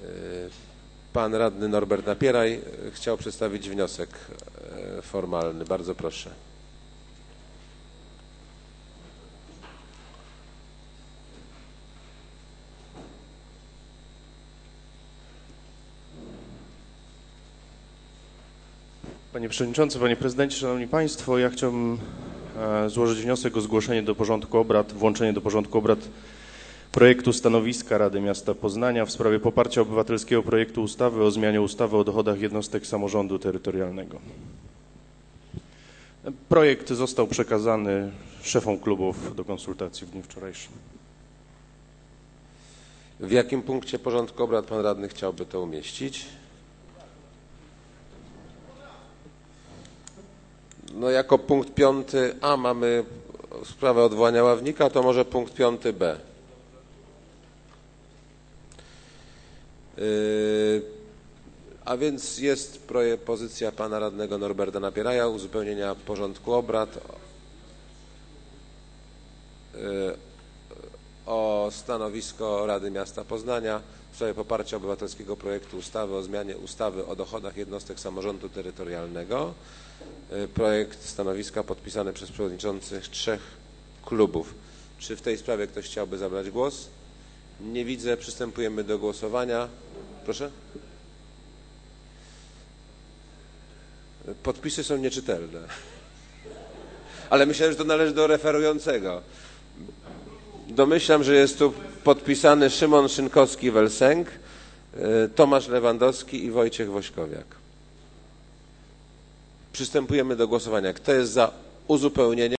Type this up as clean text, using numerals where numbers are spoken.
Pan radny Norbert Napieraj chciał przedstawić wniosek formalny. Bardzo proszę. Panie Przewodniczący, Panie Prezydencie, Szanowni Państwo, ja chciałbym złożyć wniosek o zgłoszenie do porządku obrad, włączenie do porządku obrad projektu stanowiska Rady Miasta Poznania w sprawie poparcia obywatelskiego projektu ustawy o zmianie ustawy o dochodach jednostek samorządu terytorialnego. Projekt został przekazany szefom klubów do konsultacji w dniu wczorajszym. W jakim punkcie porządku obrad pan radny chciałby to umieścić? No jako punkt 5a mamy sprawę odwołania ławnika, to może punkt 5b. A więc jest propozycja pana radnego Norberta Napieraja uzupełnienia porządku obrad o stanowisko Rady Miasta Poznania w sprawie poparcia obywatelskiego projektu ustawy o zmianie ustawy o dochodach jednostek samorządu terytorialnego. Projekt stanowiska podpisany przez przewodniczących 3 klubów. Czy w tej sprawie ktoś chciałby zabrać głos? Nie widzę. Przystępujemy do głosowania. Proszę? Podpisy są nieczytelne. Ale myślałem, że to należy do referującego. Domyślam, że jest tu podpisany Szymon Szynkowski-Welsenk, Tomasz Lewandowski i Wojciech Wośkowiak. Przystępujemy do głosowania. Kto jest za uzupełnieniem?